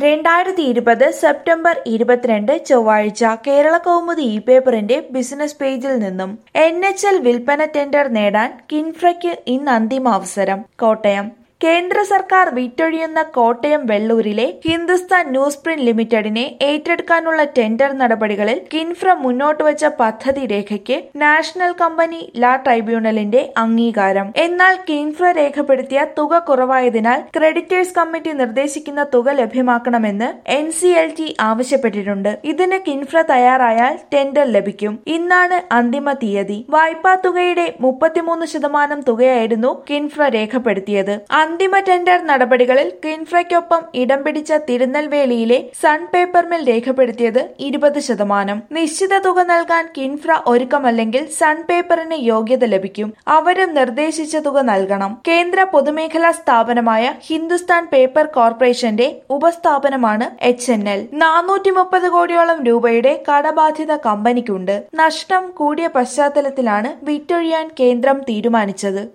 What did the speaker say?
2020 September 22 ചൊവ്വാഴ്ച കേരള കൗമുദി പേപ്പറിന്റെ business പേജിൽ നിന്നും NHL വിൽപ്പന ടെൻഡർ നേടാൻ കിൻഫ്രയ്ക്ക് ഇന്ന് അന്തിമാവസരം. കോട്ടയം കേന്ദ്ര സർക്കാർ വിറ്റൊഴിയുന്ന കോട്ടയം വെള്ളൂരിലെ ഹിന്ദുസ്ഥാൻ ന്യൂസ് പ്രിന്റ് ലിമിറ്റഡിനെ ഏറ്റെടുക്കാനുള്ള ടെൻഡർ നടപടികളിൽ കിൻഫ്ര മുന്നോട്ടുവച്ച പദ്ധതി രേഖയ്ക്ക് നാഷണൽ കമ്പനി ലാ ട്രൈബ്യൂണലിന്റെ അംഗീകാരം. എന്നാൽ കിൻഫ്ര രേഖപ്പെടുത്തിയ തുക കുറവായതിനാൽ ക്രെഡിറ്റേഴ്സ് കമ്മിറ്റി നിർദ്ദേശിക്കുന്ന തുക ലഭ്യമാക്കണമെന്ന് NCLT ആവശ്യപ്പെട്ടിട്ടുണ്ട്. ഇതിന് കിൻഫ്ര തയ്യാറായാൽ ടെൻഡർ ലഭിക്കും. ഇന്നാണ് അന്തിമ തീയതി. വായ്പാ തുകയുടെ 33% തുകയായിരുന്നു കിൻഫ്ര രേഖപ്പെടുത്തിയത്. അന്തിമ ടെൻഡർ നടപടികളിൽ കിൻഫ്രയ്ക്കൊപ്പം ഇടം പിടിച്ച തിരുനെൽവേലിയിലെ സൺ പേപ്പർ മിൽ രേഖപ്പെടുത്തിയത് 20%. നിശ്ചിത തുക നൽകാൻ കിൻഫ്ര ഒരുക്കമല്ലെങ്കിൽ സൺ പേപ്പറിന് യോഗ്യത ലഭിക്കും. അവരും നിർദ്ദേശിച്ച തുക നൽകണം. കേന്ദ്ര പൊതുമേഖലാ സ്ഥാപനമായ ഹിന്ദുസ്ഥാൻ പേപ്പർ കോർപ്പറേഷന്റെ ഉപസ്ഥാപനമാണ് HNL. 430 കോടിയോളം രൂപയുടെ കടബാധ്യത കമ്പനിക്കുണ്ട്. നഷ്ടം കൂടിയ പശ്ചാത്തലത്തിലാണ് വിറ്റൊഴിയാൻ കേന്ദ്രം തീരുമാനിച്ചത്.